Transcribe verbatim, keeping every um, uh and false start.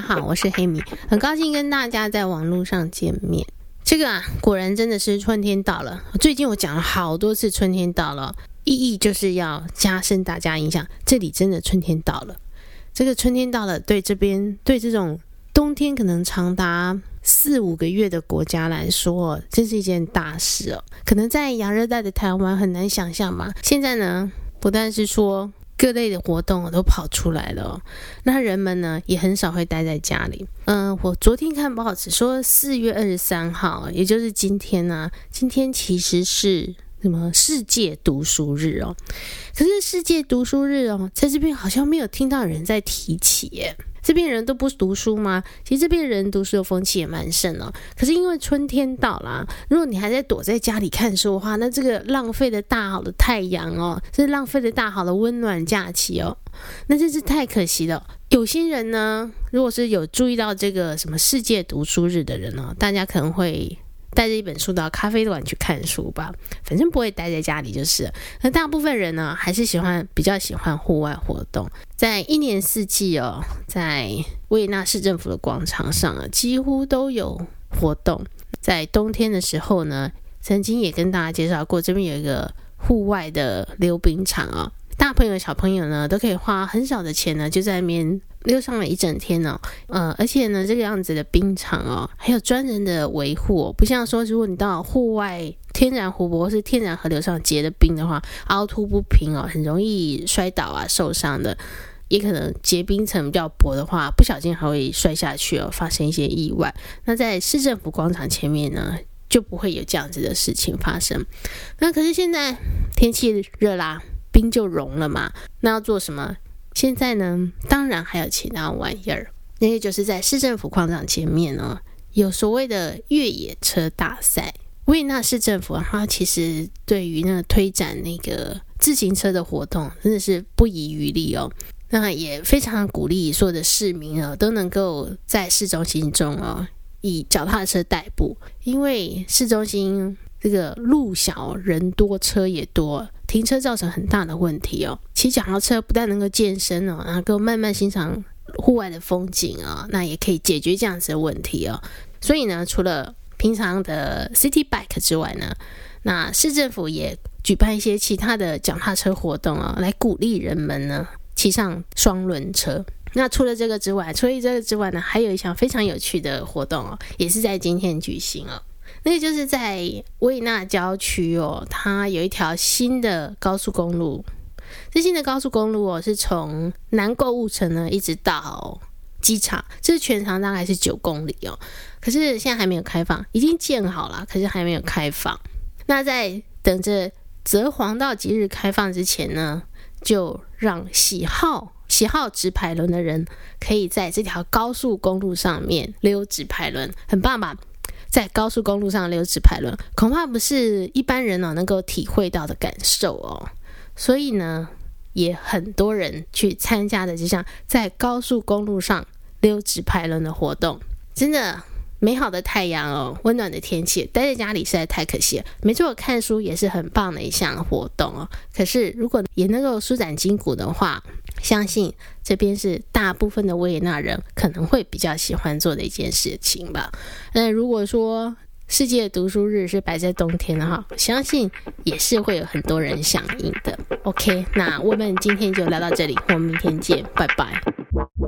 好，我是黑米，很高兴跟大家在网络上见面。这个啊，果然真的是春天到了。最近我讲了好多次春天到了，意义就是要加深大家印象，这里真的春天到了。这个春天到了，对这边对这种冬天可能长达四五个月的国家来说，这是一件大事哦。可能在亚热带的台湾很难想象吧。现在呢，不但是说各类的活动都跑出来了哦，那人们呢也很少会待在家里。嗯、呃，我昨天看报纸说四月二十三号，也就是今天呢、啊，今天其实是什么世界读书日哦。可是世界读书日哦，在这边好像没有听到人在提起耶。这边人都不读书吗？其实这边人读书的风气也蛮盛哦。可是因为春天到了，如果你还在躲在家里看书的话，那这个浪费了大好的太阳哦，这是浪费了大好的温暖假期哦，那真是太可惜了。有些人呢，如果是有注意到这个什么世界读书日的人哦，大家可能会带着一本书到咖啡馆去看书吧，反正不会待在家里就是了。那大部分人呢，还是喜欢比较喜欢户外活动。在一年四季哦，在维也纳市政府的广场上啊，几乎都有活动。在冬天的时候呢，曾经也跟大家介绍过，这边有一个户外的溜冰场哦，大朋友小朋友呢都可以花很少的钱呢，就在那边溜上了一整天哦。呃，而且呢，这个样子的冰场哦，还有专人的维护哦，不像说如果你到户外天然湖泊或是天然河流上结的冰的话，凹凸不平哦，很容易摔倒啊，受伤的。也可能结冰层比较薄的话，不小心还会摔下去哦，发生一些意外。那在市政府广场前面呢，就不会有这样子的事情发生。那可是现在天气热啦，冰就融了嘛，那要做什么？现在呢，当然还有其他玩意儿，那个就是在市政府广场前面呢，有所谓的越野车大赛。维也纳市政府它其实对于那个推展那个自行车的活动真的是不遗余力哦。那也非常鼓励所有的市民啊，都能够在市中心中哦，以脚踏车代步，因为市中心这个路小人多车也多，停车造成很大的问题哦。骑脚踏车不但能够健身哦，能够慢慢欣赏户外的风景哦，那也可以解决这样子的问题哦。所以呢，除了平常的 City Bike 之外呢，那市政府也举办一些其他的脚踏车活动哦，来鼓励人们呢骑上双轮车。那除了这个之外，除了这个之外呢，还有一项非常有趣的活动哦，也是在今天举行哦。那个就是在维也纳郊区哦，它有一条新的高速公路。这新的高速公路哦，是从南购物城呢一直到机场，这全长大概是九公里哦。可是现在还没有开放，已经建好了，可是还没有开放。那在等着择黄道吉日开放之前呢，就让喜好喜好直排轮的人可以在这条高速公路上面溜直排轮，很棒吧？在高速公路上溜直排轮，恐怕不是一般人哦能够体会到的感受哦。所以呢，也很多人去参加的这项在高速公路上溜直排轮的活动，真的。美好的太阳哦，温暖的天气，待在家里实在太可惜了。没错，看书也是很棒的一项活动哦。可是如果也能够舒展筋骨的话，相信这边是大部分的维也纳人可能会比较喜欢做的一件事情吧。那如果说世界读书日是摆在冬天的话，相信也是会有很多人响应的。OK， 那我们今天就聊到这里，我们明天见，拜拜。